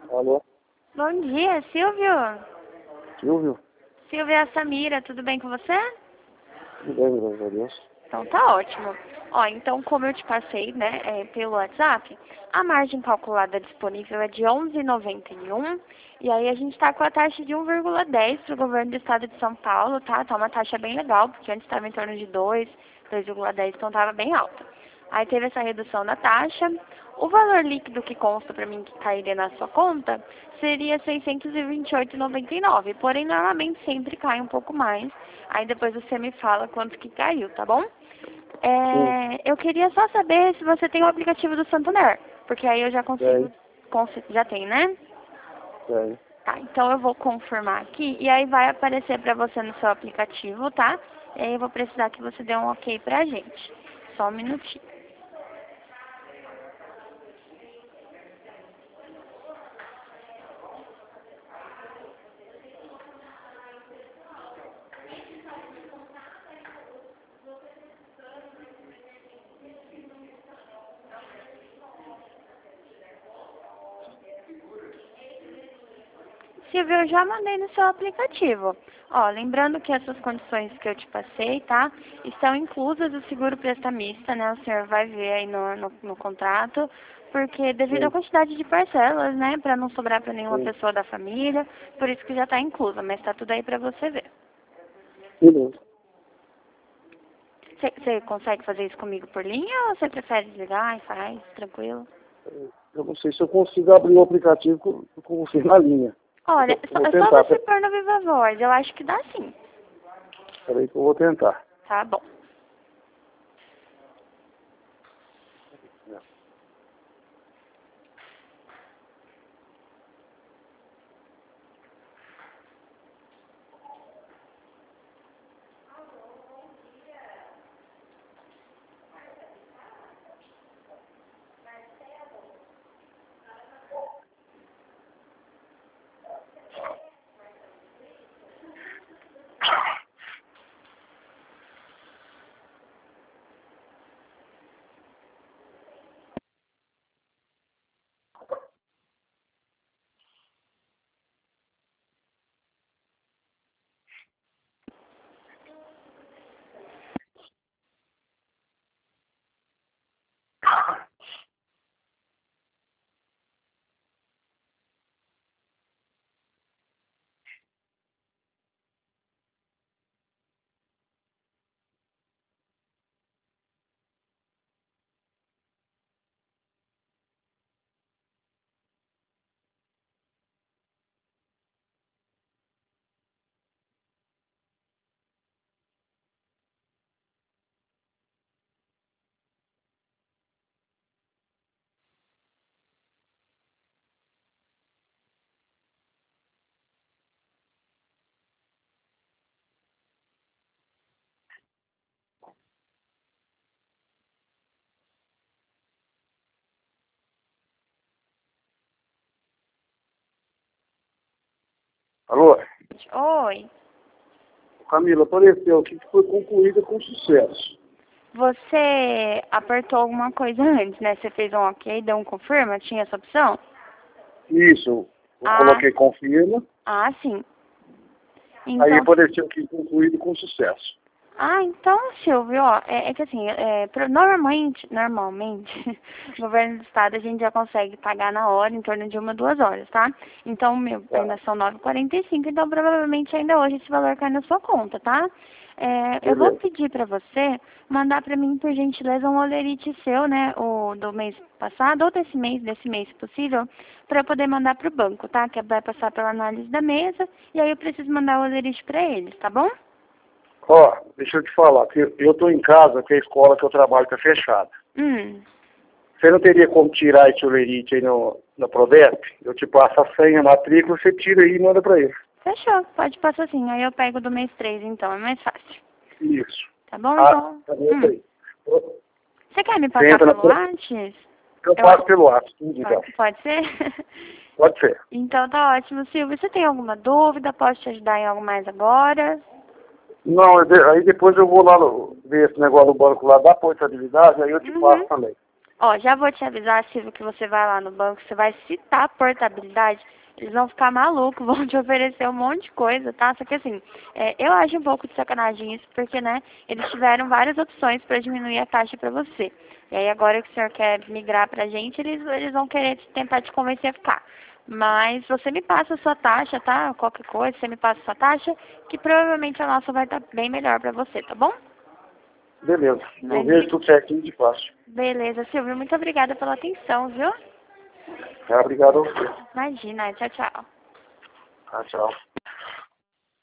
Alô? Bom dia, Silvio. Silvio? Silvio é a Samira, tudo bem com você? Tudo bem, graças a Deus. Então tá ótimo. Ó, então como eu te passei, né, pelo WhatsApp, a margem calculada disponível é de 11,91 e aí a gente tá com a taxa de 1,10 pro governo do estado de São Paulo, tá? Tá uma taxa bem legal, porque antes estava em torno de 2,10, então tava bem alta. Aí teve essa redução da taxa. O valor líquido que consta para mim que cairia na sua conta seria R$ 628,99. Porém, normalmente sempre cai um pouco mais. Aí depois você me fala quanto que caiu, tá bom? Sim, Eu queria só saber se você tem o aplicativo do Santander. Porque aí eu já consigo... Já tem, né? tem. Tá, então eu vou confirmar aqui. E aí vai aparecer para você no seu aplicativo, tá? E aí eu vou precisar que você dê um ok pra gente. Só um minutinho. Silvio, eu já mandei no seu aplicativo. Ó, lembrando que essas condições que eu te passei, tá? Estão inclusas o seguro prestamista, né? O senhor vai ver aí no contrato, porque devido à Sim, quantidade de parcelas, né? Para não sobrar para nenhuma sim. pessoa da família, por isso que já está inclusa, mas tá tudo aí para você ver. Beleza. Você consegue fazer isso comigo por linha ou você prefere desligar e faz, tranquilo? Eu não sei se eu consigo abrir o aplicativo com você na linha. Olha, Eu vou é só tentar. você pôr no Viva Voz, eu acho que dá sim. Peraí que eu vou tentar. Tá bom. Alô? Oi. Camila, apareceu aqui que foi concluída com sucesso. Você apertou alguma coisa antes, né? Você fez um ok, deu um confirma, tinha essa opção? Isso, eu Ah, coloquei confirma, sim. aí Então, apareceu aqui concluído com sucesso. então, Silvio, ó, é que assim, normalmente, no governo do estado a gente já consegue pagar na hora, em torno de 1, 2 horas, tá? Então, Tá, ainda são 9h45, então provavelmente ainda hoje esse valor cai na sua conta, tá? Eu vou beleza. pedir pra você mandar pra mim, por gentileza, um olerite seu, né, o do mês passado, ou desse mês, se possível, pra eu poder mandar pro banco, tá? Que vai passar pela análise da mesa, e aí eu preciso mandar o olerite pra eles, tá bom? Ó, deixa eu te falar, que eu tô em casa, que a escola que eu trabalho tá fechada. Hum. Você não teria como tirar esse olerite aí no Prodesp? Eu te passo a senha, a matrícula, você tira aí e manda pra ele. Fechou, pode passar assim. Aí eu pego do mês 3, então, é mais fácil. Isso. Tá bom, Ah, então? tá bom, peraí. Você quer me Você passar entra na... pelo antes? Eu Eu, passo pelo WhatsApp, tudo então. pode ser? Pode ser. Então tá ótimo, Silvio. Você tem alguma dúvida? Posso te ajudar em algo mais agora? Não, aí depois eu vou lá ver esse negócio do banco lá da portabilidade, aí eu te passo Uhum. também. Ó, já vou te avisar, Silvio, que você vai lá no banco, você vai citar a portabilidade, eles vão ficar malucos, vão te oferecer um monte de coisa, tá? Só que assim, eu acho um pouco de sacanagem isso, porque, né, eles tiveram várias opções para diminuir a taxa para você. E aí agora que o senhor quer migrar pra gente, eles vão querer tentar te convencer a ficar. Mas você me passa a sua taxa, tá? Qualquer coisa, você me passa a sua taxa, que provavelmente a nossa vai estar bem melhor pra você, tá bom? Beleza. Eu Mas, vejo tudo certinho de fácil. beleza, Silvio, muito obrigada pela atenção, viu? Obrigado a você. Imagina, tchau, tchau. Tchau.